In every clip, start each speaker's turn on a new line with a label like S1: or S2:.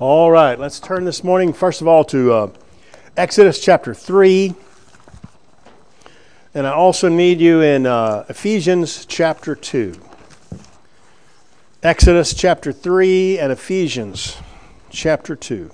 S1: All right, let's turn this morning, first of all, to Exodus chapter 3. And I also need you in Ephesians chapter 2. Exodus chapter 3 and Ephesians chapter 2.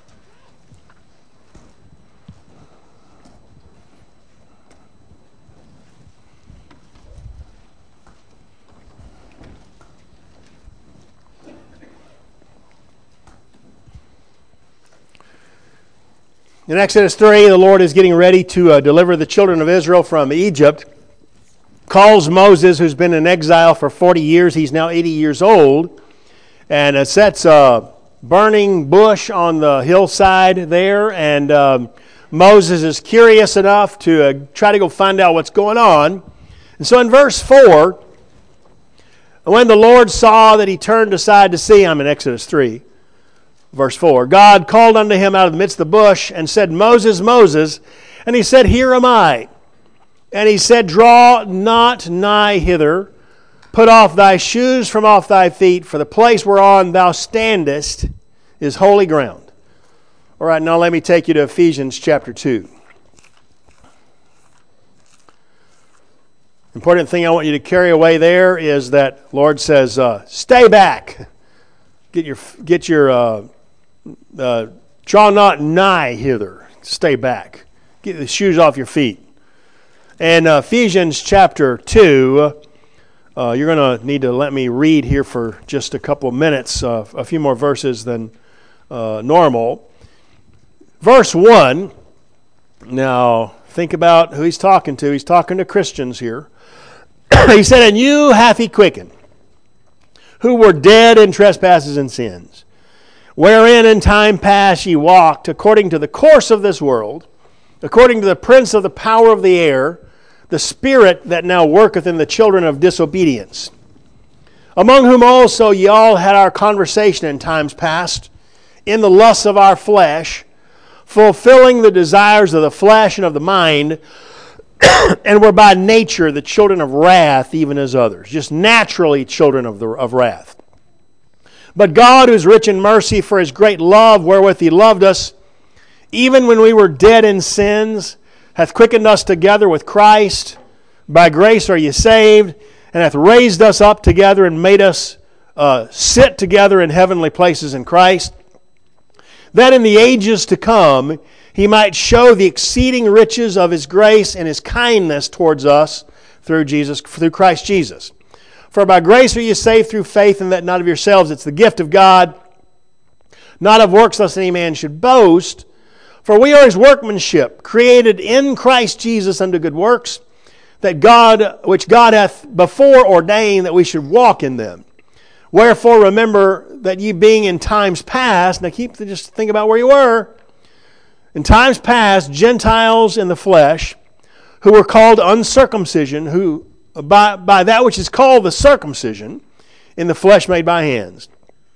S1: In Exodus 3, the Lord is getting ready to deliver the children of Israel from Egypt. Calls Moses, who's been in exile for 40 years. He's now 80 years old. And sets a burning bush on the hillside there. And Moses is curious enough to try to go find out what's going on. And so in verse 4, when the Lord saw that he turned aside to see, I'm in Exodus 3. Verse 4, God called unto him out of the midst of the bush and said, Moses, Moses. And he said, Here am I. And he said, Draw not nigh hither. Put off thy shoes from off thy feet, for the place whereon thou standest is holy ground. All right, now let me take you to Ephesians chapter 2. Important thing I want you to carry away there is that Lord says, stay back. Draw not nigh hither. Stay back. Get the shoes off your feet. And Ephesians chapter 2, you're going to need to let me read here for just a couple of minutes, a few more verses than normal. Verse 1, now think about who he's talking to. He's talking to Christians here. He said, And you hath he quickened, who were dead in trespasses and sins, wherein in time past ye walked, according to the course of this world, according to the prince of the power of the air, the spirit that now worketh in the children of disobedience, among whom also ye all had our conversation in times past, in the lusts of our flesh, fulfilling the desires of the flesh and of the mind, and were by nature the children of wrath, even as others. Just naturally children of wrath. But God, who is rich in mercy, for his great love wherewith he loved us, even when we were dead in sins, hath quickened us together with Christ. By grace are ye saved, and hath raised us up together and made us sit together in heavenly places in Christ, that in the ages to come he might show the exceeding riches of his grace and his kindness towards us through Christ Jesus. For by grace are you saved through faith, and that not of yourselves. It's the gift of God, not of works, lest any man should boast. For we are his workmanship, created in Christ Jesus unto good works, which God hath before ordained that we should walk in them. Wherefore remember that ye being in times past, now just think about where you were, in times past, Gentiles in the flesh, who were called uncircumcision, who by that which is called the circumcision, in the flesh made by hands.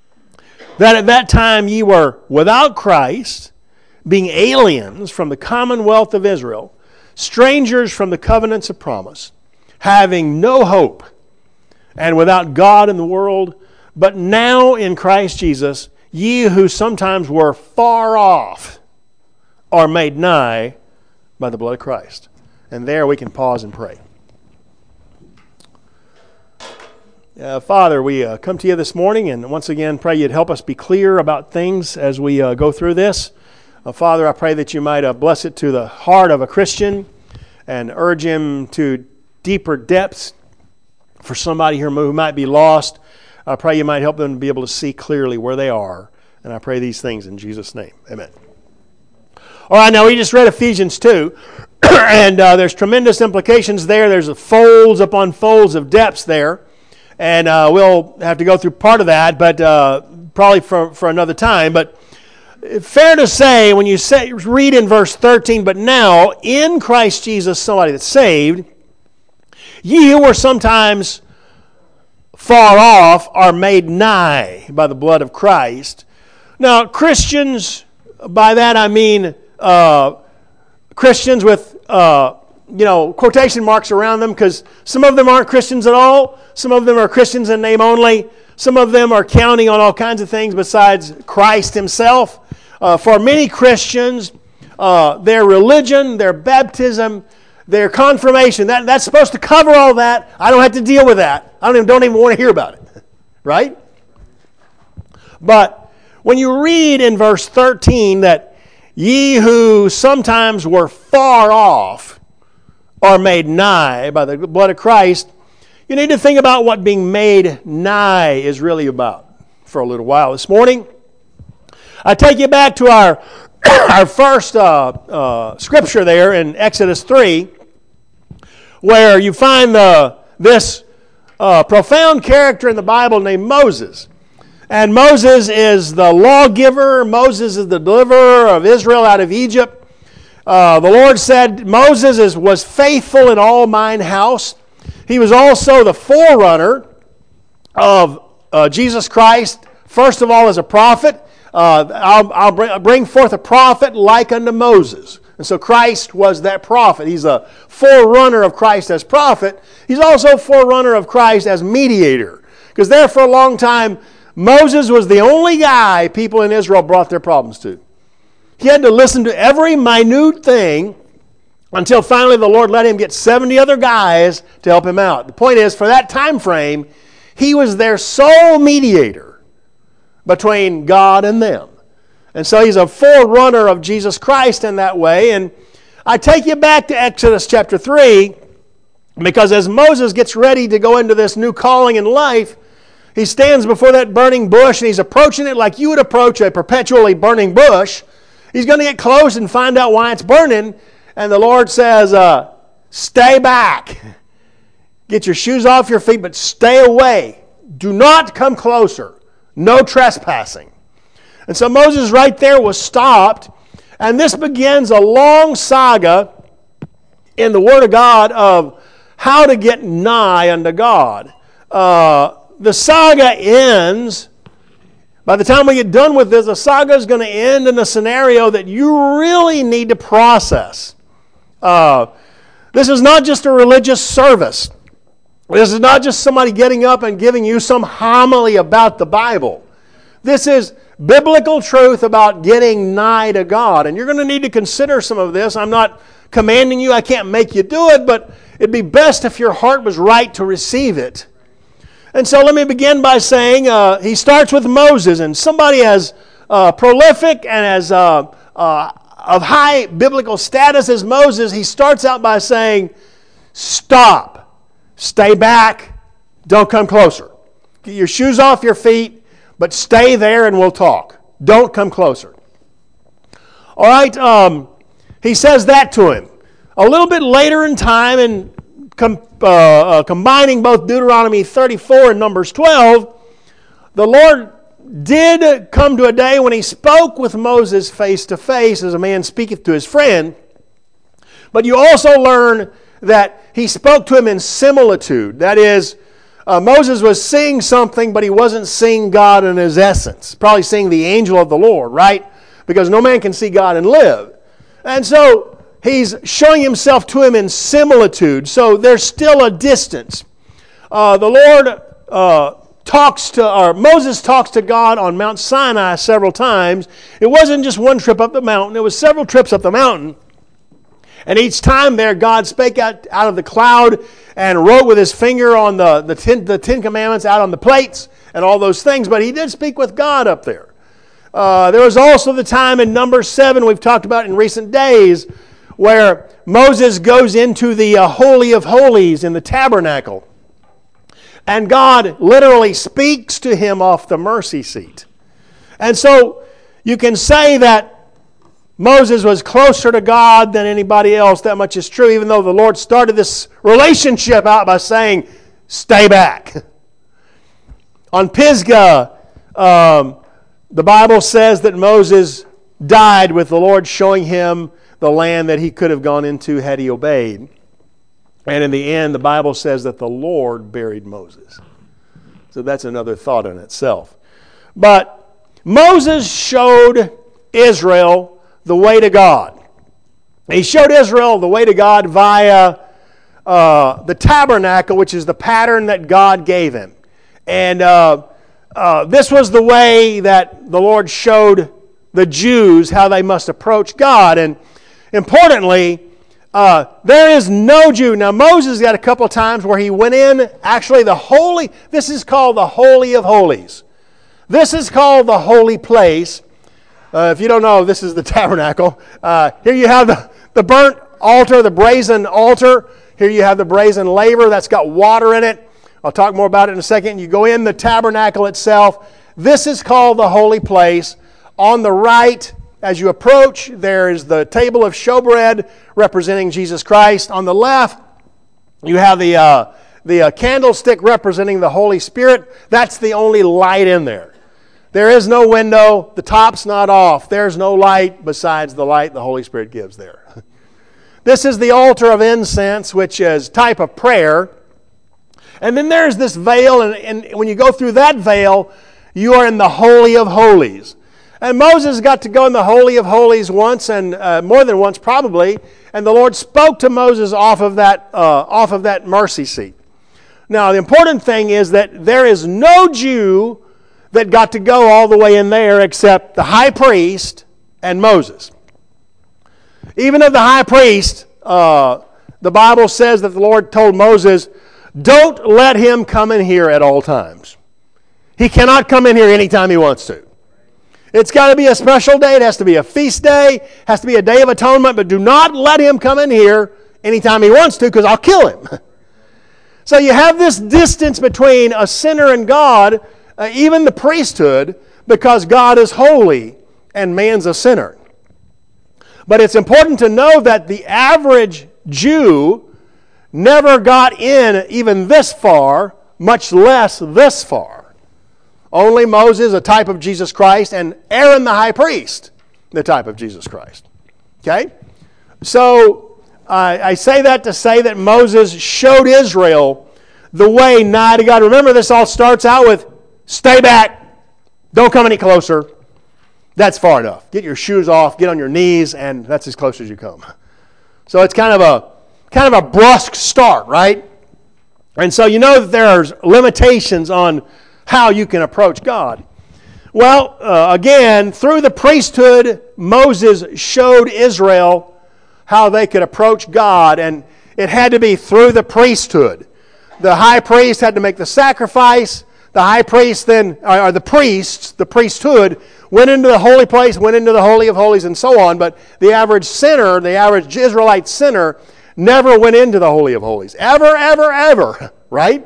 S1: That at that time ye were without Christ, being aliens from the commonwealth of Israel, strangers from the covenants of promise, having no hope, and without God in the world. But now in Christ Jesus, ye who sometimes were far off are made nigh by the blood of Christ. And there we can pause and pray. Father, we come to you this morning and once again pray you'd help us be clear about things as we go through this. Father, I pray that you might bless it to the heart of a Christian and urge him to deeper depths. For somebody here who might be lost, I pray you might help them to be able to see clearly where they are. And I pray these things in Jesus' name. Amen. All right, now we just read Ephesians 2, and there's tremendous implications there. There's folds upon folds of depths there, and we'll have to go through part of that, but probably for another time. But fair to say, when you read in verse 13, but now in Christ Jesus, somebody that's saved, ye who were sometimes far off are made nigh by the blood of Christ. Now, Christians, by that I mean Christians with quotation marks around them because some of them aren't Christians at all. Some of them are Christians in name only. Some of them are counting on all kinds of things besides Christ himself. For many Christians, their religion, their baptism, their confirmation, that's supposed to cover all that. I don't have to deal with that. I don't even want to hear about it. Right? But when you read in verse 13 that ye who sometimes were far off are made nigh by the blood of Christ, you need to think about what being made nigh is really about for a little while this morning. I take you back to our first scripture there in Exodus 3, where you find this profound character in the Bible named Moses. And Moses is the lawgiver. Moses is the deliverer of Israel out of Egypt. The Lord said Moses was faithful in all mine house. He was also the forerunner of Jesus Christ, first of all as a prophet. I'll bring forth a prophet like unto Moses. And so Christ was that prophet. He's a forerunner of Christ as prophet. He's also a forerunner of Christ as mediator. Because there for a long time, Moses was the only guy people in Israel brought their problems to. He had to listen to every minute thing until finally the Lord let him get 70 other guys to help him out. The point is, for that time frame, he was their sole mediator between God and them. And so he's a forerunner of Jesus Christ in that way. And I take you back to Exodus chapter 3, because as Moses gets ready to go into this new calling in life, he stands before that burning bush and he's approaching it like you would approach a perpetually burning bush. He's going to get close and find out why it's burning. And the Lord says, stay back. Get your shoes off your feet, but stay away. Do not come closer. No trespassing. And so Moses right there was stopped. And this begins a long saga in the Word of God of how to get nigh unto God. The saga ends, by the time we get done with this, the saga is going to end in a scenario that you really need to process. This is not just a religious service. This is not just somebody getting up and giving you some homily about the Bible. This is biblical truth about getting nigh to God. And you're going to need to consider some of this. I'm not commanding you. I can't make you do it, but it'd be best if your heart was right to receive it. And so let me begin by saying he starts with Moses, and somebody as prolific and as of high biblical status as Moses, he starts out by saying, stop, stay back, don't come closer. Get your shoes off your feet, but stay there and we'll talk. Don't come closer. All right, he says that to him. A little bit later in time, and combining both Deuteronomy 34 and Numbers 12, the Lord did come to a day when he spoke with Moses face to face as a man speaketh to his friend. But you also learn that he spoke to him in similitude. That is, Moses was seeing something, but he wasn't seeing God in his essence. Probably seeing the angel of the Lord, right? Because no man can see God and live. And so he's showing himself to him in similitude. So there's still a distance. The Lord Moses talks to God on Mount Sinai several times. It wasn't just one trip up the mountain. It was several trips up the mountain. And each time there, God spake out of the cloud and wrote with his finger on the Ten Commandments out on the plates and all those things. But he did speak with God up there. There was also the time in Numbers 7 we've talked about in recent days where Moses goes into the Holy of Holies in the tabernacle. And God literally speaks to him off the mercy seat. And so you can say that Moses was closer to God than anybody else. That much is true, even though the Lord started this relationship out by saying, stay back. On Pisgah, the Bible says that Moses died with the Lord showing him the land that he could have gone into had he obeyed. And in the end, the Bible says that the Lord buried Moses. So that's another thought in itself. But Moses showed Israel the way to God. He showed Israel the way to God via the tabernacle, which is the pattern that God gave him. And this was the way that the Lord showed the Jews how they must approach God. And importantly, there is no Jew. Now, Moses got a couple of times where he went in, actually this is called the Holy of Holies. This is called the holy place. If you don't know, this is the tabernacle. Here you have the burnt altar, the brazen altar. Here you have the brazen laver that's got water in it. I'll talk more about it in a second. You go in the tabernacle itself. This is called the holy place. On the right, as you approach, there is the table of showbread representing Jesus Christ. On the left, you have the candlestick representing the Holy Spirit. That's the only light in there. There is no window. The top's not off. There's no light besides the light the Holy Spirit gives there. This is the altar of incense, which is type of prayer. And then there's this veil, and when you go through that veil, you are in the Holy of Holies. And Moses got to go in the Holy of Holies once, and more than once probably, and the Lord spoke to Moses off of that mercy seat. Now, the important thing is that there is no Jew that got to go all the way in there except the high priest and Moses. Even of the high priest, the Bible says that the Lord told Moses, don't let him come in here at all times. He cannot come in here anytime he wants to. It's got to be a special day. It has to be a feast day. It has to be a day of atonement. But do not let him come in here anytime he wants to, because I'll kill him. So you have this distance between a sinner and God, even the priesthood, because God is holy and man's a sinner. But it's important to know that the average Jew never got in even this far, much less this far. Only Moses, a type of Jesus Christ, and Aaron the high priest, the type of Jesus Christ. Okay? So, I say that to say that Moses showed Israel the way nigh to God. Remember, this all starts out with, stay back, don't come any closer. That's far enough. Get your shoes off, get on your knees, and that's as close as you come. So it's kind of a brusque start, right? And so you know that there's limitations on how you can approach God. Well, again, through the priesthood, Moses showed Israel how they could approach God, and it had to be through the priesthood. The high priest had to make the sacrifice. The high priest then, or the priesthood, went into the holy place, went into the Holy of Holies, and so on. But the average sinner, the average Israelite sinner, never went into the Holy of Holies. Ever, ever, ever. Right?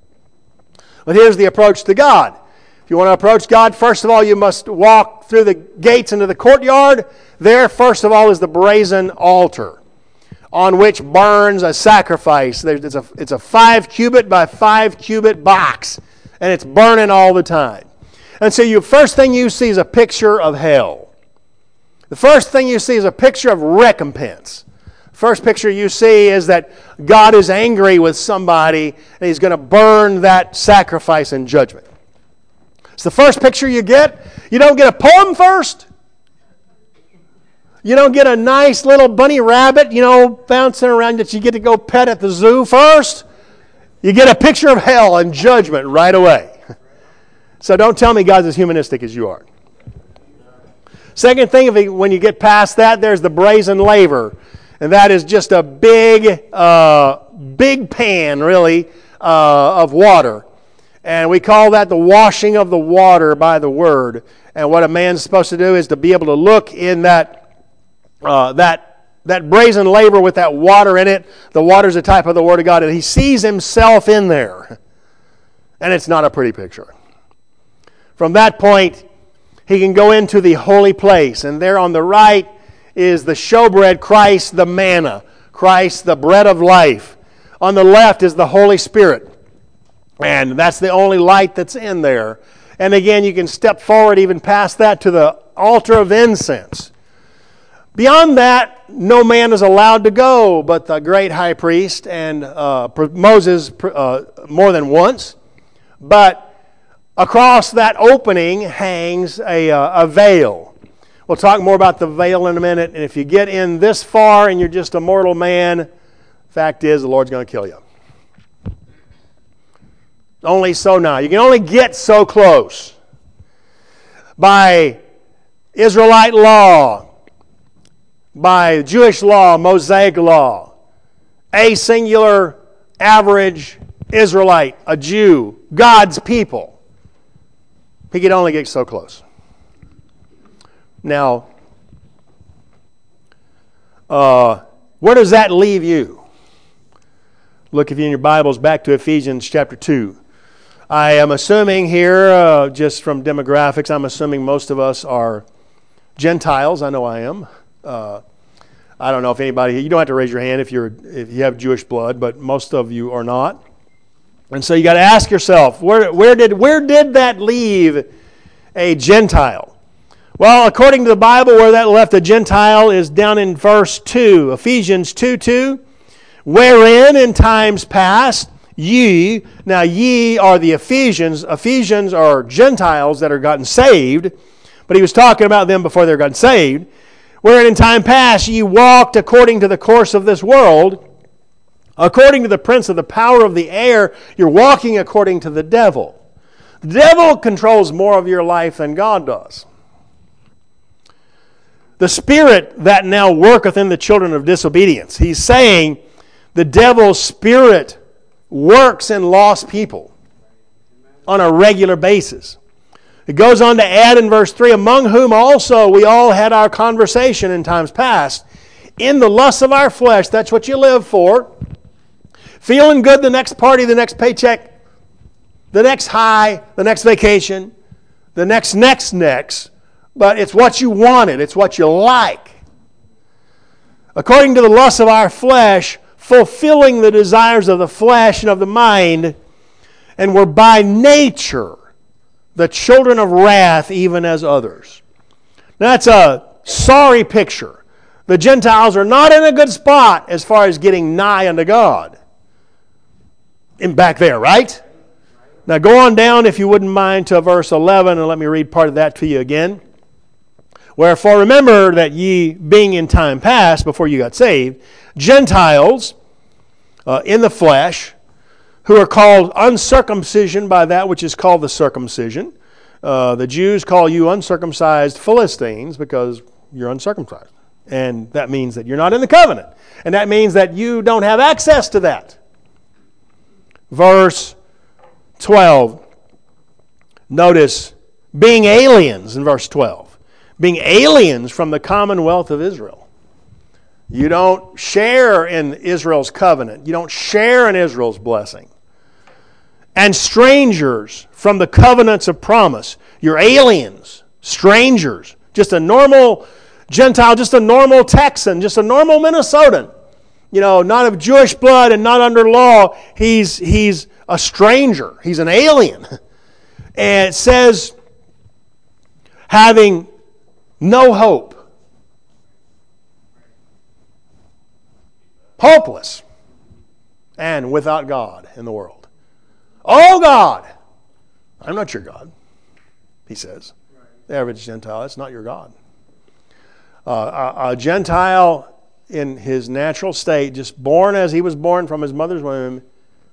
S1: But here's the approach to God. If you want to approach God, first of all, you must walk through the gates into the courtyard. There, first of all, is the brazen altar on which burns a sacrifice. It's a 5 cubit by 5 cubit box, and it's burning all the time. And so first thing you see is a picture of hell. The first thing you see is a picture of recompense. First picture you see is that God is angry with somebody, and He's going to burn that sacrifice in judgment. It's the first picture you get. You don't get a poem first. You don't get a nice little bunny rabbit, bouncing around that you get to go pet at the zoo first. You get a picture of hell and judgment right away. So don't tell me God's as humanistic as you are. Second thing, when you get past that, there's the brazen laver. And that is just a big pan, really, of water. And we call that the washing of the water by the Word. And what a man's supposed to do is to be able to look in that brazen laver with that water in it. The water's a type of the Word of God. And he sees himself in there. And it's not a pretty picture. From that point, he can go into the holy place. And there on the right is the showbread, Christ the manna, Christ the bread of life. On the left is the Holy Spirit. And that's the only light that's in there. And again, you can step forward even past that to the altar of incense. Beyond that, no man is allowed to go but the great high priest and Moses more than once. But across that opening hangs a veil, We'll talk more about the veil in a minute. And if you get in this far and you're just a mortal man, fact is the Lord's going to kill you. Only so now. You can only get so close. By Israelite law, by Jewish law, Mosaic law, a singular average Israelite, a Jew, God's people, he could only get so close. Now, where does that leave you? Look, if you're in your Bibles, back to Ephesians chapter 2. I am assuming here, just from demographics, I'm assuming most of us are Gentiles. I know I am. I don't know if anybody, you don't have to raise your hand if you have Jewish blood, but most of you are not. And so you got to ask yourself, where did that leave a Gentile? Well, according to the Bible, where that left a Gentile is down in verse 2, Ephesians 2:2, wherein in times past ye are the Ephesians. Ephesians are Gentiles that are gotten saved, but he was talking about them before they were gotten saved. Wherein in time past ye walked according to the course of this world, according to the prince of the power of the air. You're walking according to the devil. The devil controls more of your life than God does. The spirit that now worketh in the children of disobedience. He's saying the devil's spirit works in lost people on a regular basis. It goes on to add in verse 3, among whom also we all had our conversation in times past, in the lusts of our flesh. That's what you live for. Feeling good the next party, the next paycheck, the next high, the next vacation, the next. But it's what you wanted. It's what you like. According to the lusts of our flesh, fulfilling the desires of the flesh and of the mind, and were by nature the children of wrath, even as others. Now, that's a sorry picture. The Gentiles are not in a good spot as far as getting nigh unto God. Back there, right? Now go on down, if you wouldn't mind, to verse 11, and let me read part of that to you again. Wherefore remember that ye, being in time past, before you got saved, Gentiles in the flesh, who are called uncircumcision by that which is called the circumcision. The Jews call you uncircumcised Philistines because you're uncircumcised. And that means that you're not in the covenant. And that means that you don't have access to that. Verse 12. Notice, being aliens in verse 12. Being aliens from the commonwealth of Israel. You don't share in Israel's covenant. You don't share in Israel's blessing. And strangers from the covenants of promise. You're aliens, strangers. Just a normal Gentile, just a normal Texan, just a normal Minnesotan. You know, not of Jewish blood and not under law. He's a stranger. He's an alien. And it says, having no hope. Hopeless. And without God in the world. Oh God, I'm not your God, he says. The average Gentile, that's not your God. A Gentile in his natural state, just born as he was born from his mother's womb,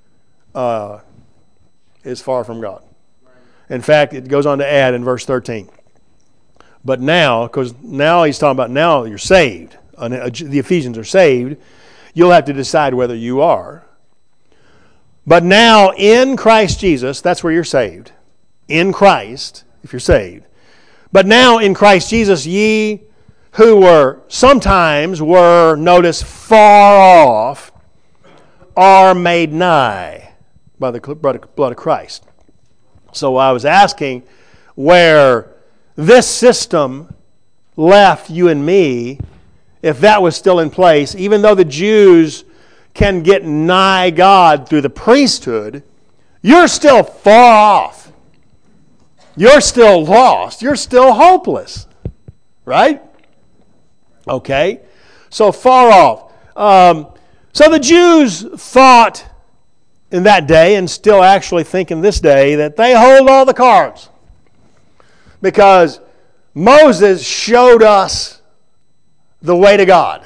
S1: is far from God. In fact, it goes on to add in verse 13. But now, because now he's talking about now you're saved. The Ephesians are saved. You'll have to decide whether you are. But now in Christ Jesus, that's where you're saved. In Christ, if you're saved. But now in Christ Jesus, ye who notice, far off, are made nigh by the blood of Christ. So I was asking where this system left you and me, if that was still in place, even though the Jews can get nigh God through the priesthood, you're still far off. You're still lost. You're still hopeless. Right? Okay. So far off. So the Jews thought in that day, and still actually think in this day, that they hold all the cards. Because Moses showed us the way to God.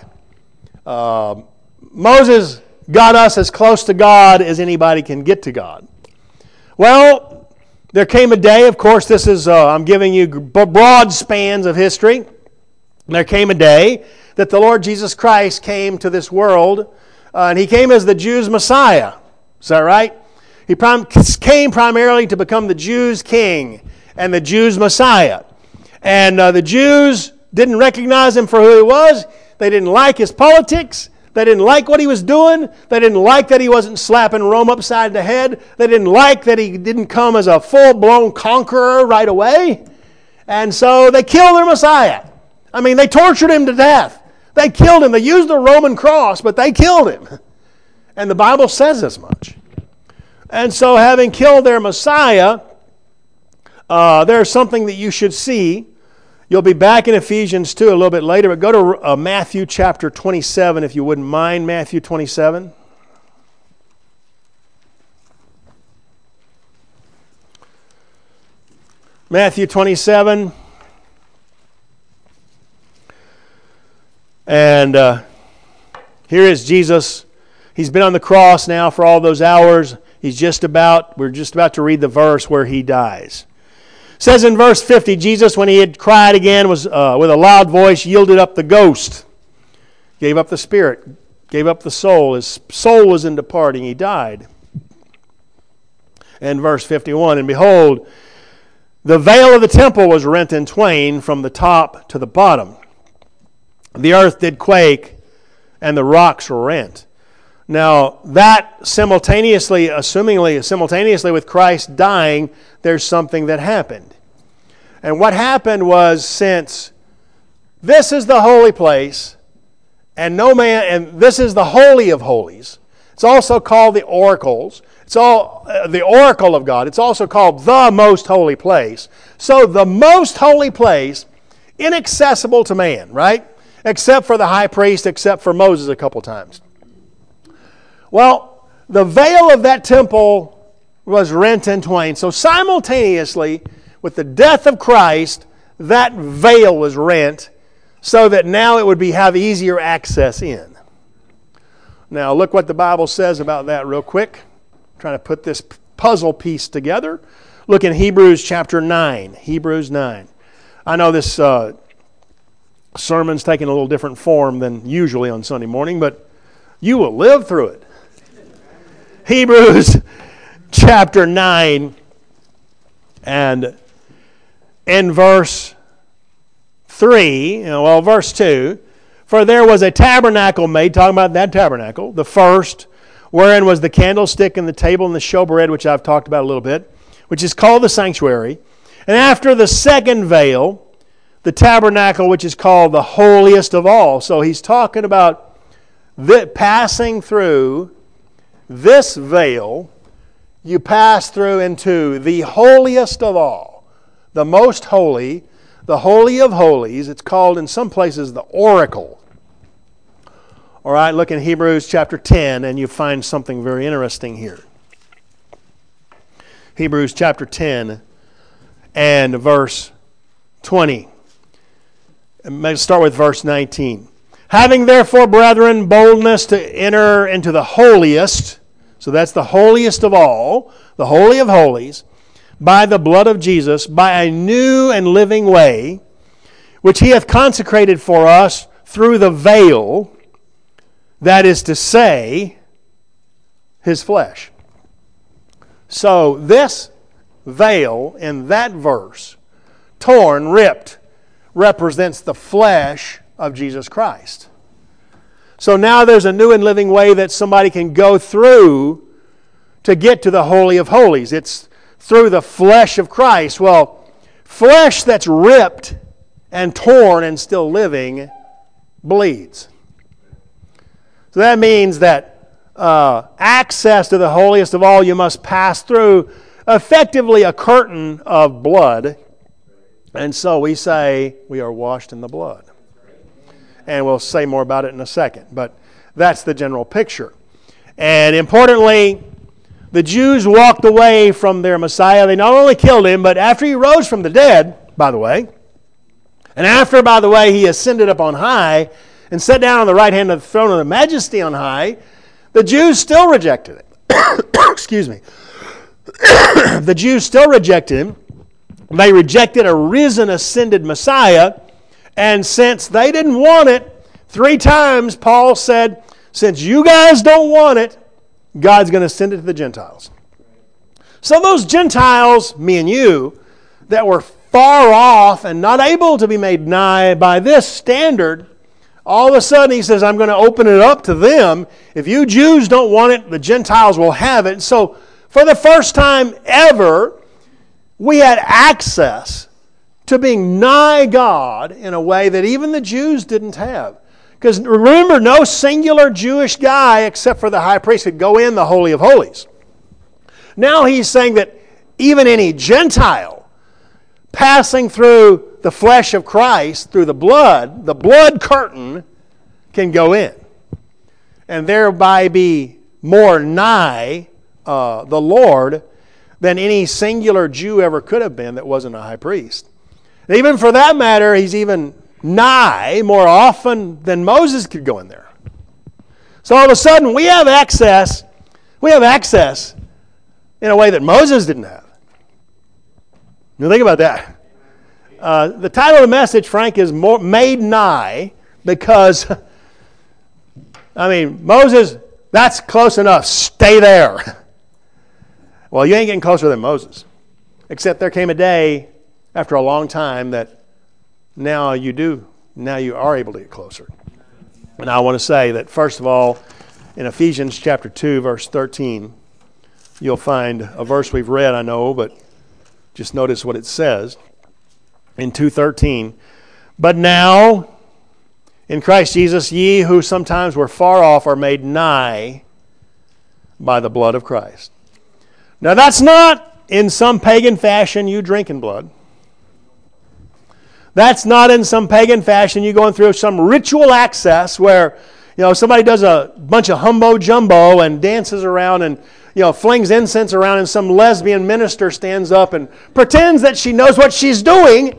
S1: Moses got us as close to God as anybody can get to God. Well, there came a day, of course, this is, I'm giving you broad spans of history. There came a day that the Lord Jesus Christ came to this world, and He came as the Jews' Messiah. Is that right? He came primarily to become the Jews' king and the Jews' Messiah. And the Jews didn't recognize Him for who He was. They didn't like His politics. They didn't like what He was doing. They didn't like that He wasn't slapping Rome upside the head. They didn't like that He didn't come as a full-blown conqueror right away. And so they killed their Messiah. I mean, they tortured Him to death. They killed Him. They used the Roman cross, but they killed Him. And the Bible says as much. And so having killed their Messiah, there's something that you should see. You'll be back in Ephesians 2 a little bit later, but go to Matthew chapter 27, if you wouldn't mind, Matthew 27. Matthew 27. And here is Jesus. He's been on the cross now for all those hours. We're just about to read the verse where He dies. It says in verse 50, Jesus, when He had cried again, was with a loud voice, yielded up the ghost, gave up the spirit, gave up the soul. His soul was in departing. He died. And verse 51, and behold, the veil of the temple was rent in twain from the top to the bottom. The earth did quake, and the rocks were rent. Now, that simultaneously with Christ dying, there's something that happened. And what happened was, since this is the holy place, and this is the Holy of Holies, it's also called the oracles. It's all the oracle of God. It's also called the most holy place. So the most holy place, inaccessible to man, right? Except for the high priest, except for Moses a couple times. Well, the veil of that temple was rent in twain. So simultaneously, with the death of Christ, that veil was rent so that now it would have easier access in. Now, look what the Bible says about that real quick. I'm trying to put this puzzle piece together. Look in Hebrews chapter 9. Hebrews 9. I know this sermon's taking a little different form than usually on Sunday morning, but you will live through it. Hebrews chapter 9 and in verse 3, verse 2, for there was a tabernacle made, talking about that tabernacle, the first, wherein was the candlestick and the table and the showbread, which I've talked about a little bit, which is called the sanctuary. And after the second veil, the tabernacle, which is called the holiest of all. So he's talking about passing through this veil, you pass through into the holiest of all, the most holy, the Holy of Holies. It's called in some places the oracle. All right, look in Hebrews chapter 10 and you find something very interesting here. Hebrews chapter 10 and verse 20. Let's start with verse 19. Having therefore, brethren, boldness to enter into the holiest, so that's the holiest of all, the Holy of Holies, by the blood of Jesus, by a new and living way, which He hath consecrated for us through the veil, that is to say, His flesh. So this veil in that verse, torn, ripped, represents the flesh of Jesus Christ. So now there's a new and living way that somebody can go through to get to the Holy of Holies. It's through the flesh of Christ. Well, flesh that's ripped and torn and still living bleeds. So that means that access to the holiest of all, you must pass through effectively a curtain of blood. And so we say we are washed in the blood. And we'll say more about it in a second. But that's the general picture. And importantly, the Jews walked away from their Messiah. They not only killed Him, but after He rose from the dead, by the way, And after, by the way, he ascended up on high and sat down on the right hand of the throne of the majesty on high, the Jews still rejected it. Excuse me. The Jews still rejected him. They rejected a risen, ascended Messiah. And since they didn't want it, 3 times Paul said, since you guys don't want it, God's going to send it to the Gentiles. So those Gentiles, me and you, that were far off and not able to be made nigh by this standard, all of a sudden he says, I'm going to open it up to them. If you Jews don't want it, the Gentiles will have it. So for the first time ever, we had access to being nigh God in a way that even the Jews didn't have. Because remember, no singular Jewish guy except for the high priest could go in the Holy of Holies. Now he's saying that even any Gentile passing through the flesh of Christ, through the blood curtain, can go in. And thereby be more nigh the Lord than any singular Jew ever could have been that wasn't a high priest. And even for that matter, he's even nigh more often than Moses could go in there. So all of a sudden, we have access in a way that Moses didn't have. Now think about that. The title of the message, Frank, is Made Nigh, because, Moses, that's close enough. Stay there. Well, you ain't getting closer than Moses. Except there came a day after a long time that now you are able to get closer. And I want to say that, first of all, in Ephesians chapter 2, verse 13, you'll find a verse we've read, I know, but just notice what it says. In 2:13, but now, in Christ Jesus, ye who sometimes were far off are made nigh by the blood of Christ. Now that's not in some pagan fashion you drinking blood. That's not in some pagan fashion you going through some ritual access where somebody does a bunch of humbo jumbo and dances around and flings incense around, and some lesbian minister stands up and pretends that she knows what she's doing.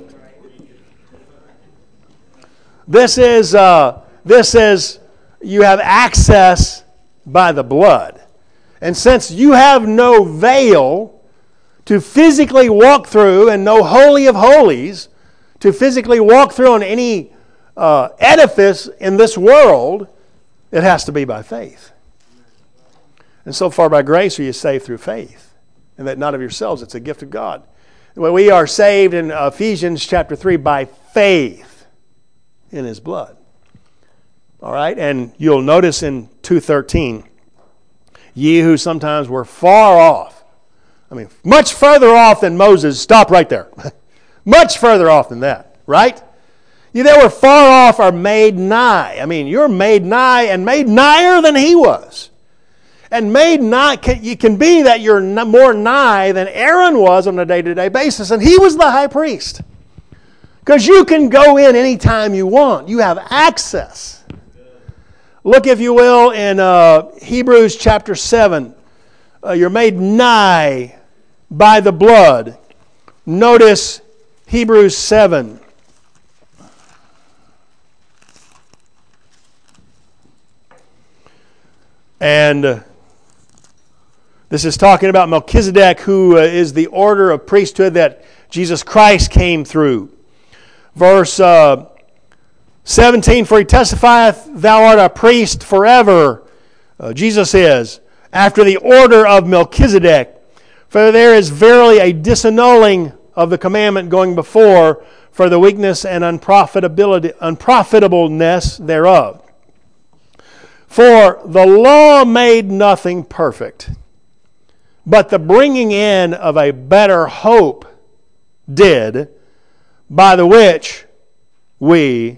S1: This is you have access by the blood. And since you have no veil to physically walk through and no holy of holies to physically walk through on any edifice in this world, it has to be by faith. And so far by grace are you saved through faith, and that not of yourselves, it's a gift of God. Well, we are saved in Ephesians chapter 3 by faith in His blood. All right, and you'll notice in 2:13, ye who sometimes were far off, much further off than Moses, stop right there. Much further off than that, right? You that were far off are made nigh. You're made nigh and made nigher than he was. And made nigh, you can be that you're more nigh than Aaron was on a day-to-day basis, and he was the high priest. Because you can go in anytime you want. You have access. Look, if you will, in Hebrews chapter 7. You're made nigh by the blood. Notice Hebrews 7. And this is talking about Melchizedek, who is the order of priesthood that Jesus Christ came through. Verse 17, for he testifieth, thou art a priest forever. Jesus is, after the order of Melchizedek. For there is verily a disannulling of the commandment going before for the weakness and unprofitableness thereof. For the law made nothing perfect, but the bringing in of a better hope did, by the which we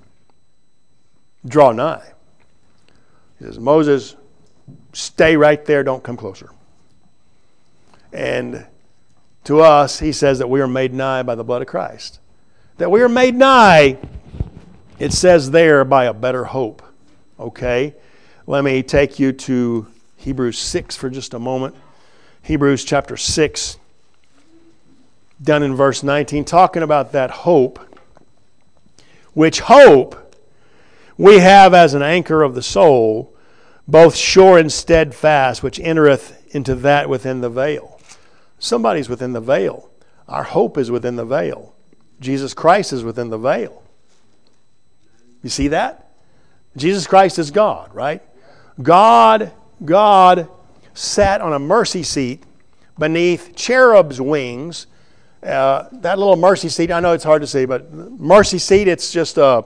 S1: draw nigh. He says, Moses, stay right there, don't come closer. And to us, he says that we are made nigh by the blood of Christ. That we are made nigh, it says there, by a better hope. Okay? Let me take you to Hebrews 6 for just a moment. Hebrews chapter 6, down in verse 19, talking about that hope. which hope we have as an anchor of the soul, both sure and steadfast, which entereth into that within the veil. Somebody's within the veil. Our hope is within the veil. Jesus Christ is within the veil. You see that? Jesus Christ is God, right? God sat on a mercy seat beneath cherubs' wings. That little mercy seat, I know it's hard to see, but mercy seat, it's just a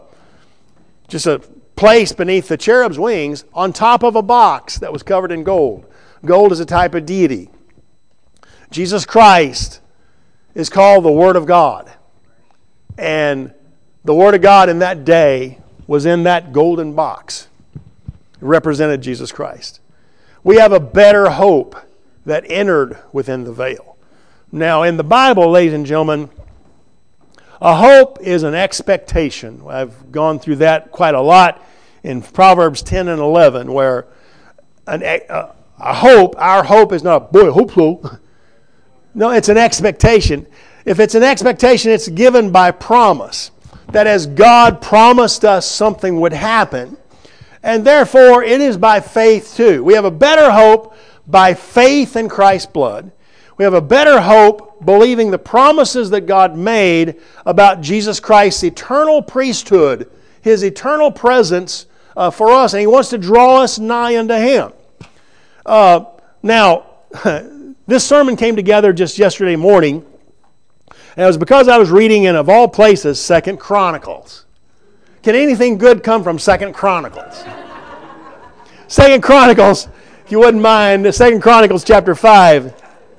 S1: place beneath the cherub's wings on top of a box that was covered in gold. Gold is a type of deity. Jesus Christ is called the Word of God. And the Word of God in that day was in that golden box. It represented Jesus Christ. We have a better hope that entered within the veil. Now, in the Bible, ladies and gentlemen, a hope is an expectation. I've gone through that quite a lot in Proverbs 10 and 11, where our hope is not, boy, hope so. No, it's an expectation. If it's an expectation, it's given by promise. That as God promised us something would happen, and therefore it is by faith too. We have a better hope by faith in Christ's blood. We have a better hope believing the promises that God made about Jesus Christ's eternal priesthood, His eternal presence for us, and He wants to draw us nigh unto Him. Now, this sermon came together just yesterday morning, and it was because I was reading in, of all places, 2 Chronicles. Can anything good come from 2 Chronicles? 2 Chronicles, if you wouldn't mind, 2 Chronicles chapter 5.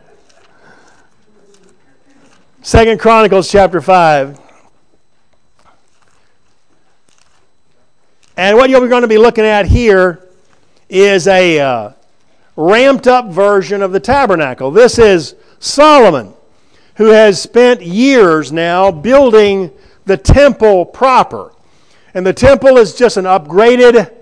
S1: 2 Chronicles chapter 5. And what you're going to be looking at here is a ramped up version of the tabernacle. This is Solomon, who has spent years now building the temple proper. And the temple is just an upgraded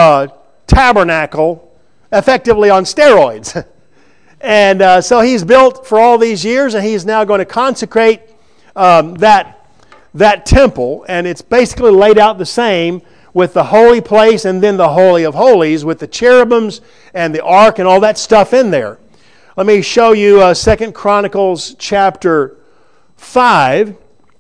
S1: tabernacle, effectively on steroids. And so he's built for all these years, and he's now going to consecrate that temple. And it's basically laid out the same with the holy place and then the Holy of Holies with the cherubims and the ark and all that stuff in there. Let me show you 2 Chronicles chapter 5.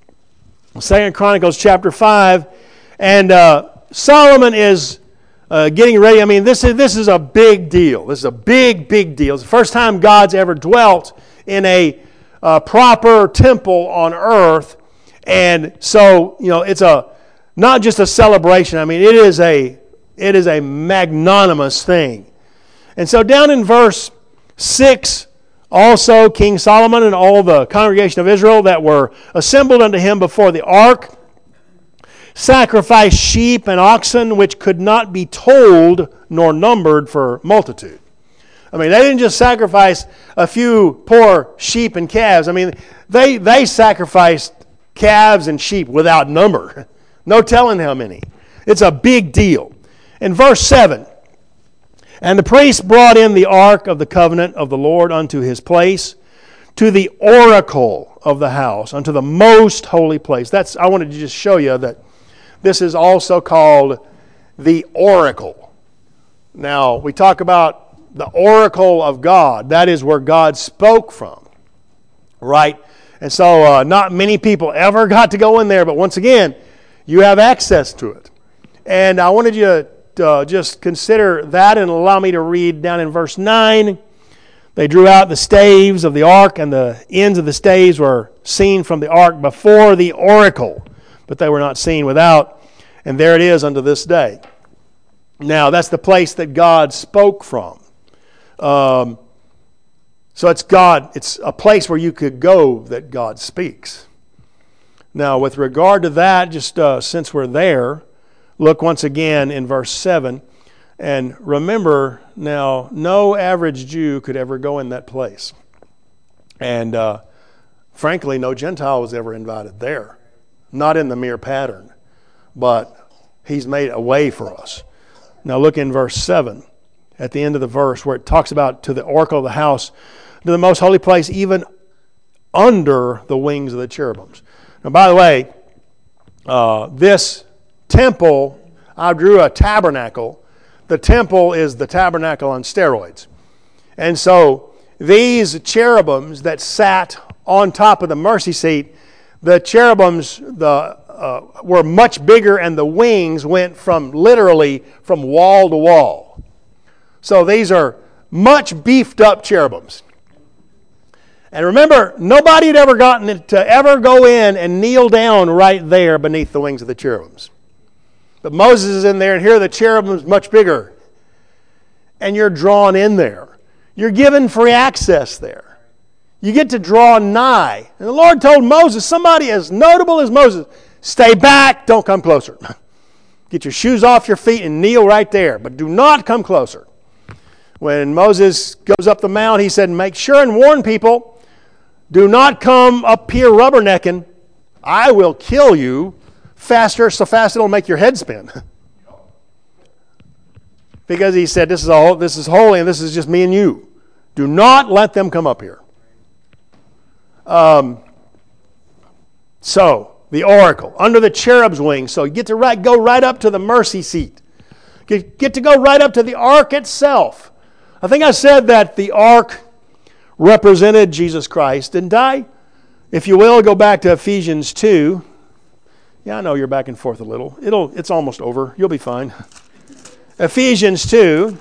S1: 2 Chronicles chapter 5. And Solomon is getting ready. I mean, this is a big deal. This is a big, big deal. It's the first time God's ever dwelt in a proper temple on earth. And so, it's not just a celebration. I mean, it is a magnanimous thing. And so down in verse 6, also King Solomon and all the congregation of Israel that were assembled unto him before the ark sacrificed sheep and oxen which could not be told nor numbered for multitude. I mean, they didn't just sacrifice a few poor sheep and calves. I mean, they sacrificed calves and sheep without number. No telling how many. It's a big deal. In verse 7, and the priest brought in the ark of the covenant of the Lord unto his place, to the oracle of the house, unto the most holy place. I wanted to just show you that this is also called the oracle. Now, we talk about the oracle of God. That is where God spoke from, right? And so not many people ever got to go in there, but once again, you have access to it. And I wanted you to just consider that and allow me to read down in verse 9. They drew out the staves of the ark, and the ends of the staves were seen from the ark before the oracle, but they were not seen without. And there it is unto this day. Now, that's the place that God spoke from. So it's a place where you could go that God speaks. Now, with regard to that, just since we're there, look once again in verse 7. And remember, now, no average Jew could ever go in that place. And frankly, no Gentile was ever invited there. Not in the mere pattern. But He's made a way for us. Now look in verse 7, at the end of the verse, where it talks about to the oracle of the house, to the most holy place, even under the wings of the cherubims. Now, by the way, this temple, I drew a tabernacle. The temple is the tabernacle on steroids. And so these cherubims that sat on top of the mercy seat, the cherubims were much bigger, and the wings went literally from wall to wall. So these are much beefed up cherubims. And remember, nobody had ever gotten to ever go in and kneel down right there beneath the wings of the cherubims. But Moses is in there, and here the cherubims much bigger. And you're drawn in there. You're given free access there. You get to draw nigh. And the Lord told Moses, somebody as notable as Moses, stay back, don't come closer. Get your shoes off your feet and kneel right there, but do not come closer. When Moses goes up the mount, he said, make sure and warn people, do not come up here rubbernecking. I will kill you faster, so fast it'll make your head spin. Because he said, this is holy, and this is just me and you. Do not let them come up here. So, the oracle, under the cherub's wing. So you get to go right up to the mercy seat. Get to go right up to the ark itself. I think I said that the ark represented Jesus Christ, didn't I? If you will, go back to Ephesians 2. Yeah, I know you're back and forth a little. It's almost over. You'll be fine. Ephesians 2.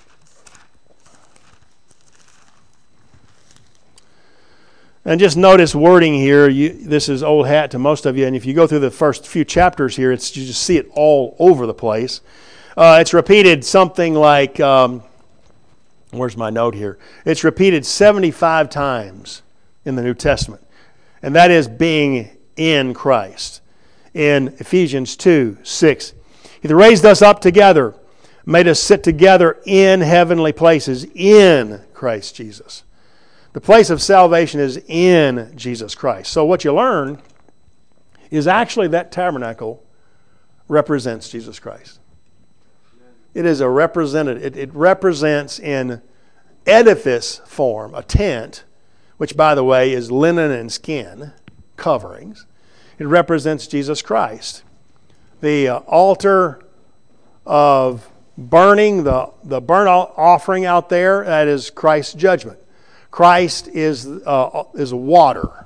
S1: And just notice wording here. This is old hat to most of you, and if you go through the first few chapters here, you just see it all over the place. It's repeated something like, where's my note here? It's repeated 75 times in the New Testament, and that is being in Christ. In Ephesians 2:6, He raised us up together, made us sit together in heavenly places in Christ Jesus. The place of salvation is in Jesus Christ. So what you learn is actually that tabernacle represents Jesus Christ. It is a representative. It represents in edifice form a tent, which, by the way, is linen and skin coverings. It represents Jesus Christ. The altar of burning, the burnt offering out there, that is Christ's judgment. Christ is water.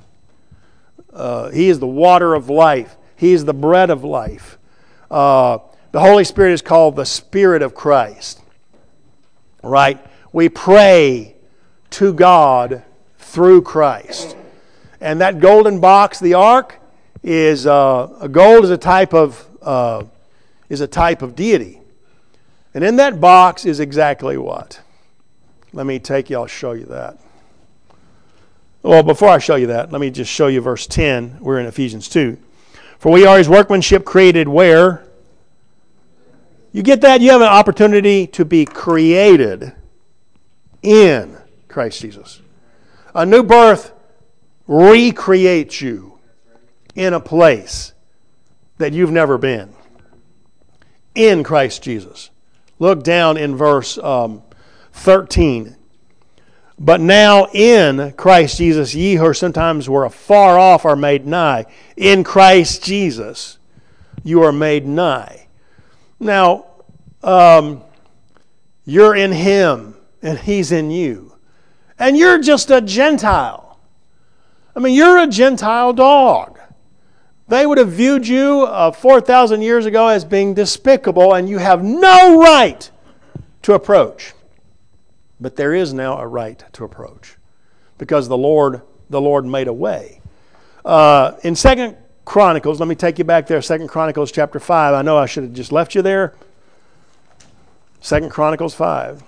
S1: He is the water of life. He is the bread of life. The Holy Spirit is called the Spirit of Christ. Right? We pray to God through Christ. And that golden box, the ark, is gold is a type of deity. And in that box is exactly what? Let me I'll show you that. Well, before I show you that, let me just show you verse 10. We're in Ephesians 2. For we are His workmanship created where? You get that? You have an opportunity to be created in Christ Jesus. A new birth recreates you in a place that you've never been. In Christ Jesus. Look down in verse 13. But now in Christ Jesus, ye who sometimes were afar off are made nigh. In Christ Jesus, you are made nigh. Now, you're in Him, and He's in you. And you're just a Gentile. I mean, you're a Gentile dog. They would have viewed you 4,000 years ago as being despicable, and you have no right to approach. But there is now a right to approach because the Lord made a way. In 2 Chronicles, let me take you back there, 2 Chronicles chapter 5. I know I should have just left you there. 2 Chronicles 5.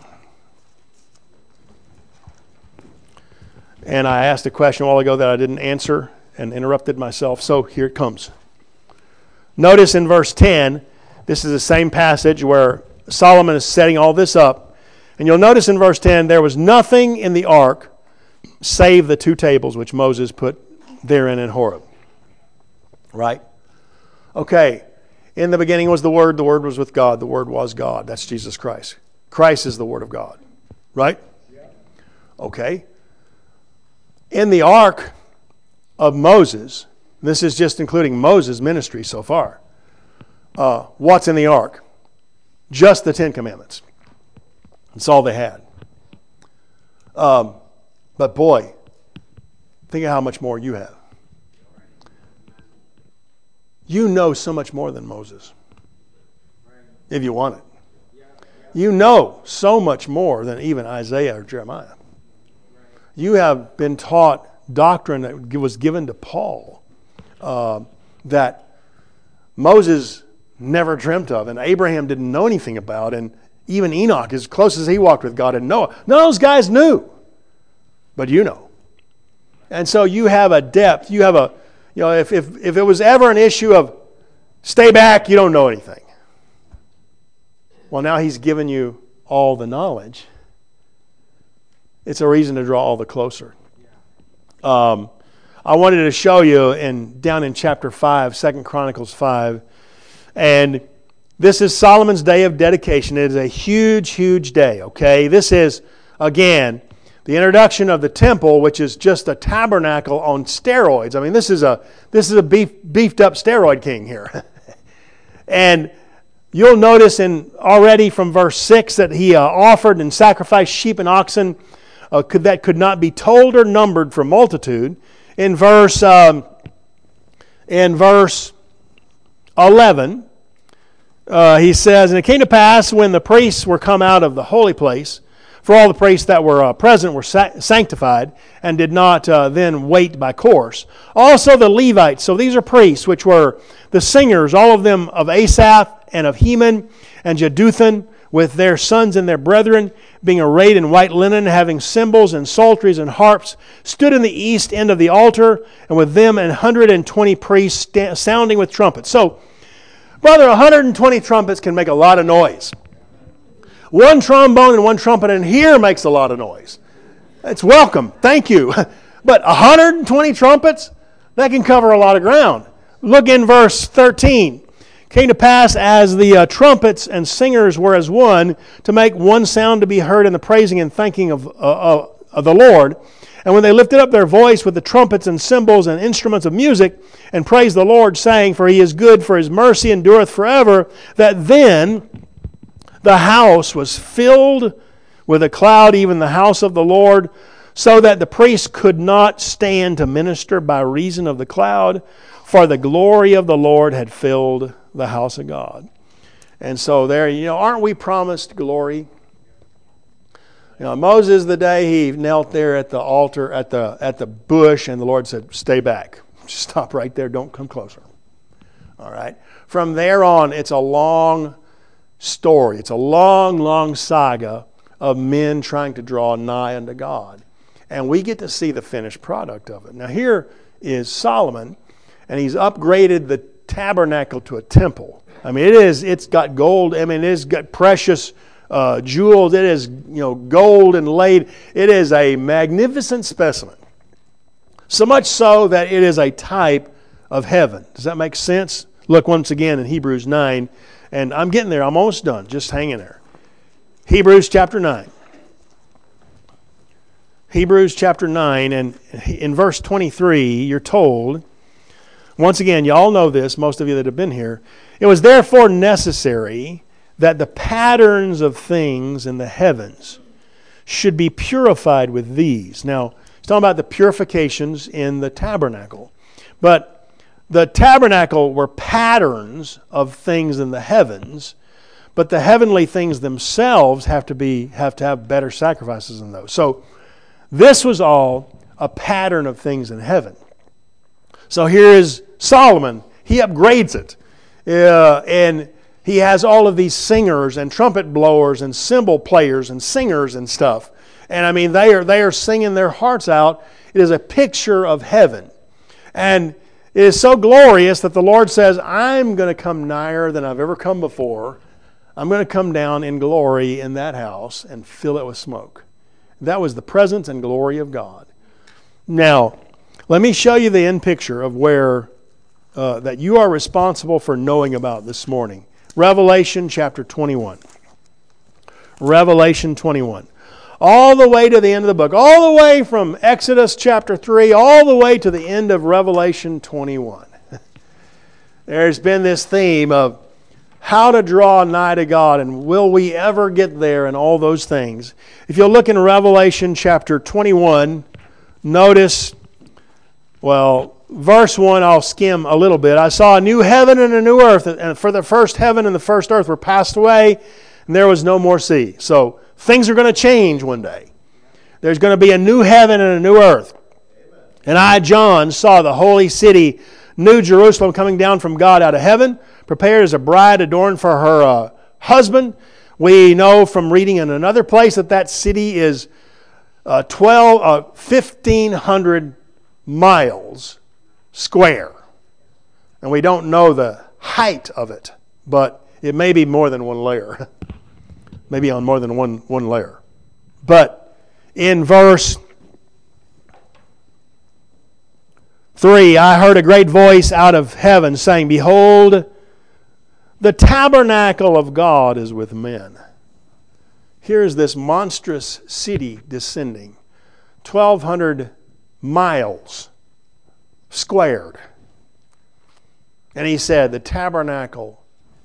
S1: And I asked a question a while ago that I didn't answer and interrupted myself, so here it comes. Notice in verse 10, this is the same passage where Solomon is setting all this up. And you'll notice in verse 10, there was nothing in the ark save the 2 tables which Moses put therein in Horeb. Right? Okay. In the beginning was the Word was with God, the Word was God. That's Jesus Christ. Christ is the Word of God. Right? Okay. In the ark of Moses, This is just including Moses' ministry so far. What's in the ark? Just the Ten Commandments. That's all they had. But boy, think of how much more you have. You know so much more than Moses, if you want it. You know so much more than even Isaiah or Jeremiah. You have been taught doctrine that was given to Paul that Moses never dreamt of, and Abraham didn't know anything about, and even Enoch, as close as he walked with God, and Noah. None of those guys knew, but you know. And so you have a depth. You have a, if it was ever an issue of stay back, you don't know anything. Well, now he's given you all the knowledge. It's a reason to draw all the closer. I wanted to show you down in chapter 5, 2 Chronicles 5, and this is Solomon's day of dedication. It is a huge, huge day, okay? This is, again, the introduction of the temple, which is just a tabernacle on steroids. I mean, this is a beefed up steroid king here. And you'll notice already from verse 6 that he offered and sacrificed sheep and oxen that could not be told or numbered for multitude. In verse 11, he says, "And it came to pass when the priests were come out of the holy place, for all the priests that were present were sanctified, and did not then wait by course. Also the Levites," so these are priests, which were the singers, all of them of Asaph and of Heman and Jeduthun, with their sons and their brethren, being arrayed in white linen, having cymbals and psalteries and harps, stood in the east end of the altar, and with them 120 priests sounding with trumpets. So, brother, 120 trumpets can make a lot of noise. One trombone and one trumpet in here makes a lot of noise. It's welcome. Thank you. But 120 trumpets, that can cover a lot of ground. Look in verse 13. "Came to pass as the trumpets and singers were as one, to make one sound to be heard in the praising and thanking of the Lord. And when they lifted up their voice with the trumpets and cymbals and instruments of music, and praised the Lord, saying, For he is good, for his mercy endureth forever, that then the house was filled with a cloud, even the house of the Lord, so that the priests could not stand to minister by reason of the cloud, for the glory of the Lord had filled the house of God." And so there, aren't we promised glory? Moses, the day he knelt there at the altar, at the bush, and the Lord said, "Stay back. Stop right there. Don't come closer." All right. From there on, it's a long story. It's a long, long saga of men trying to draw nigh unto God. And we get to see the finished product of it. Now here is Solomon, and he's upgraded the tabernacle to a temple. I mean, it's got gold. I mean, it's got precious jewels. It is, gold inlaid. It is a magnificent specimen. So much so that it is a type of heaven. Does that make sense? Look once again in Hebrews 9. And I'm getting there. I'm almost done. Just hang in there. Hebrews chapter 9. Hebrews chapter 9. And in verse 23, you're told, once again, you all know this, most of you that have been here, "It was therefore necessary that the patterns of things in the heavens should be purified with these." Now, he's talking about the purifications in the tabernacle. But the tabernacle were patterns of things in the heavens, but the heavenly things themselves have to have better sacrifices than those. So this was all a pattern of things in heaven. So here is Solomon. He upgrades it. And he has all of these singers and trumpet blowers and cymbal players and singers and stuff. And I mean, they are singing their hearts out. It is a picture of heaven. And it is so glorious that the Lord says, "I'm going to come nigher than I've ever come before. I'm going to come down in glory in that house and fill it with smoke." That was the presence and glory of God. Now, let me show you the end picture of where that you are responsible for knowing about this morning. Revelation chapter 21. Revelation 21. all the way to the end of the book, all the way from Exodus chapter 3, all the way to the end of Revelation 21. There's been this theme of how to draw nigh to God, and will we ever get there, and all those things. If you'll look in Revelation chapter 21, notice, verse 1 I'll skim a little bit. I saw a new heaven and a new earth, and for the first heaven and the first earth were passed away, and there was no more sea. So things are going to change one day. There's going to be a new heaven and a new earth. And I, John, saw the holy city, New Jerusalem, coming down from God out of heaven, prepared as a bride adorned for her husband. We know from reading in another place that city is 1,500 miles square. And we don't know the height of it, but it may be more than one layer. Maybe on more than one layer. But in verse 3, I heard a great voice out of heaven saying, Behold, the tabernacle of God is with men. Here's this monstrous city descending, 1,200 miles squared. And he said, the tabernacle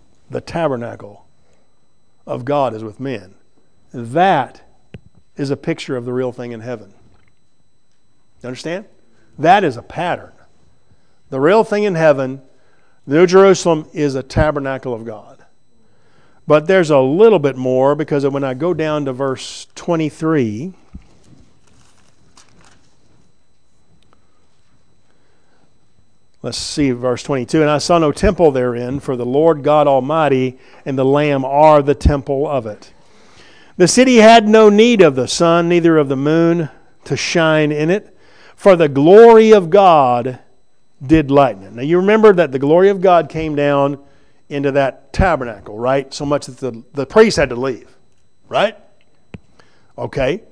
S1: of God is with men. That is a picture of the real thing in heaven. You understand? That is a pattern. The real thing in heaven, New Jerusalem, is a tabernacle of God. But there's a little bit more, because when I go down to verse 23, let's see verse 22. And I saw no temple therein, for the Lord God Almighty and the Lamb are the temple of it. The city had no need of the sun, neither of the moon to shine in it, for the glory of God did lighten it. Now you remember that the glory of God came down into that tabernacle, right? So much that the priest had to leave, right? Okay.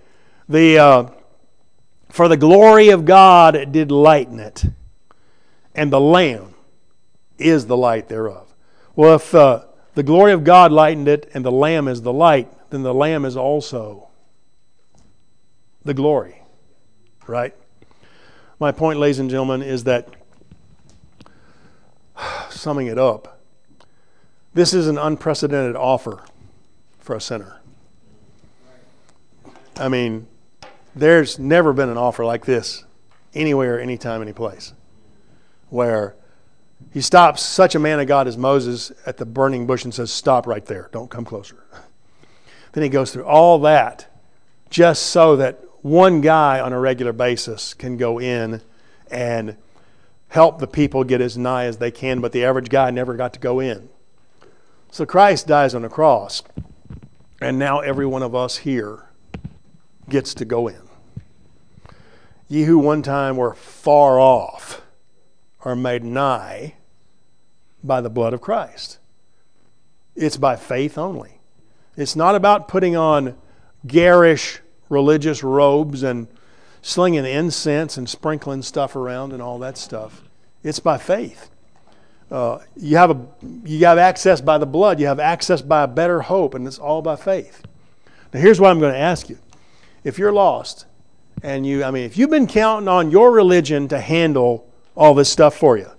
S1: For the glory of God did lighten it, and the Lamb is the light thereof. Well, if the glory of God lightened it and the Lamb is the light, then the Lamb is also the glory, right? My point, ladies and gentlemen, is that, summing it up, this is an unprecedented offer for a sinner. I mean, there's never been an offer like this anywhere, anytime, any place, where he stops such a man of God as Moses at the burning bush and says, stop right there, don't come closer. Then he goes through all that just so that one guy on a regular basis can go in and help the people get as nigh as they can, but the average guy never got to go in. So Christ dies on the cross, and now every one of us here gets to go in. Ye who one time were far off are made nigh by the blood of Christ. It's by faith only. It's not about putting on garish religious robes and slinging incense and sprinkling stuff around and all that stuff. It's by faith. You have access by the blood. You have access by a better hope, and it's all by faith. Now here's what I'm going to ask you. If you're lost, and if you've been counting on your religion to handle all this stuff for you,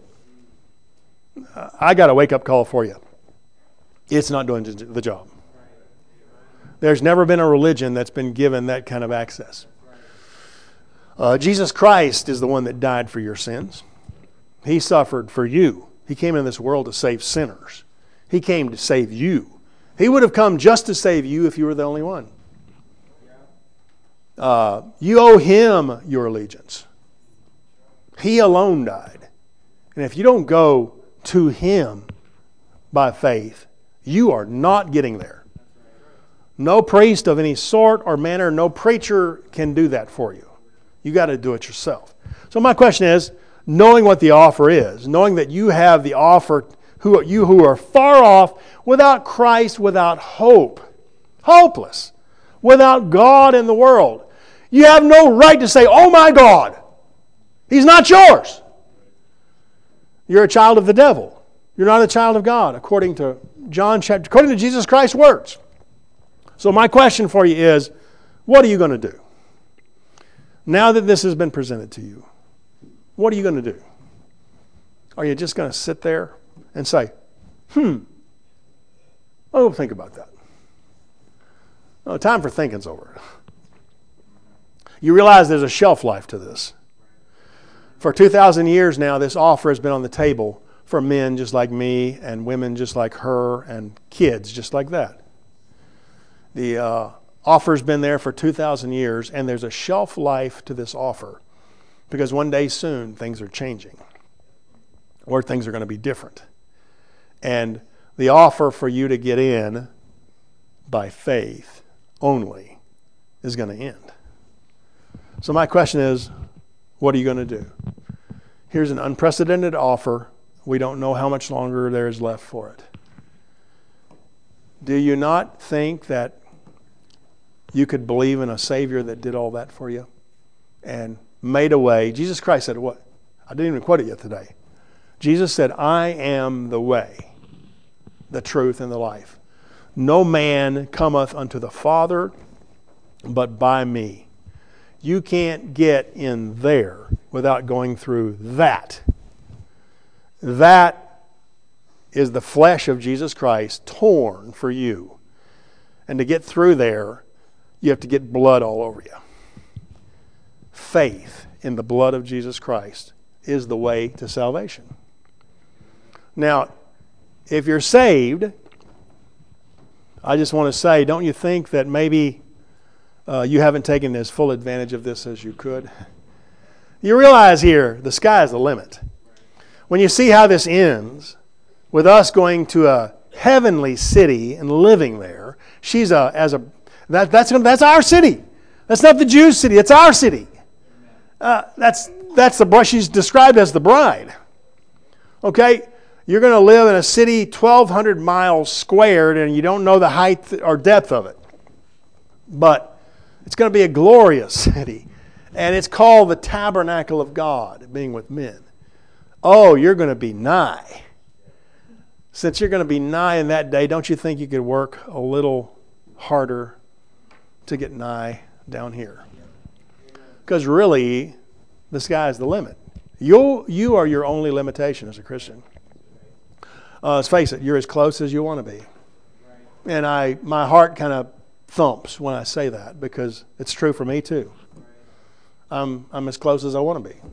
S1: I got a wake-up call for you. It's not doing the job. There's never been a religion that's been given that kind of access. Jesus Christ is the one that died for your sins. He suffered for you. He came in this world to save sinners. He came to save you. He would have come just to save you if you were the only one. You owe Him your allegiance. He alone died. And if you don't go to Him by faith, you are not getting there. No priest of any sort or manner, no preacher can do that for you. You got to do it yourself. So my question is, knowing what the offer is, knowing that you have the offer, you who are far off, without Christ, without hope, hopeless, without God in the world, you have no right to say, oh my God, He's not yours. You're a child of the devil. You're not a child of God, according to according to Jesus Christ's words. So my question for you is, What are you going to do? Now that this has been presented to you, what are you going to do? Are you just going to sit there and say, oh, think about that? No, time for thinking's over. You realize there's a shelf life to this. For 2,000 years now, this offer has been on the table for men just like me and women just like her and kids just like that. The offer's been there for 2,000 years, and there's a shelf life to this offer because one day soon things are changing or things are going to be different. And the offer for you to get in by faith only is going to end. So my question is, what are you going to do? Here's an unprecedented offer. We don't know how much longer there is left for it. Do you not think that you could believe in a Savior that did all that for you and made a way? Jesus Christ said what? I didn't even quote it yet today. Jesus said, I am the way, the truth, and the life. No man cometh unto the Father but by me. You can't get in there without going through that. That is the flesh of Jesus Christ torn for you. And to get through there, you have to get blood all over you. Faith in the blood of Jesus Christ is the way to salvation. Now, if you're saved, I just want to say, don't you think that maybe you haven't taken as full advantage of this as you could? You realize here, the sky is the limit. When you see how this ends, with us going to a heavenly city and living there, that's our city. That's not the Jews' city. It's our city. That's the bride. She's described as the bride. Okay, you're going to live in a city 1,200 miles squared, and you don't know the height or depth of it. But it's going to be a glorious city. And it's called the tabernacle of God, being with men. Oh, you're going to be nigh. Since you're going to be nigh in that day, don't you think you could work a little harder to get nigh down here? Because really, the sky is the limit. You are your only limitation as a Christian. Let's face it, you're as close as you want to be. And my heart kind of thumps when I say that because it's true for me too. I'm as close as I want to be.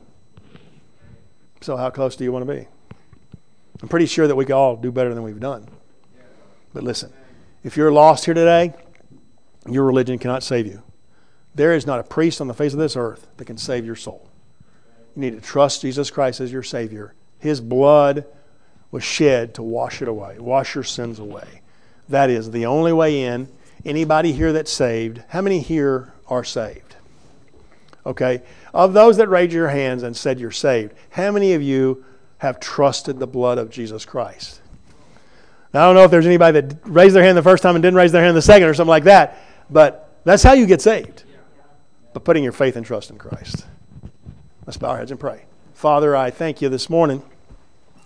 S1: So how close do you want to be? I'm pretty sure that we can all do better than we've done. But listen, if you're lost here today, your religion cannot save you. There is not a priest on the face of this earth that can save your soul. You need to trust Jesus Christ as your Savior. His blood was shed to wash it away, wash your sins away. That is the only way in. Anybody here that's saved, how many here are saved? Okay, of those that raised your hands and said you're saved, how many of you have trusted the blood of Jesus Christ? Now, I don't know if there's anybody that raised their hand the first time and didn't raise their hand the second or something like that, but that's how you get saved, by putting your faith and trust in Christ. Let's bow our heads and pray. Father, I thank you this morning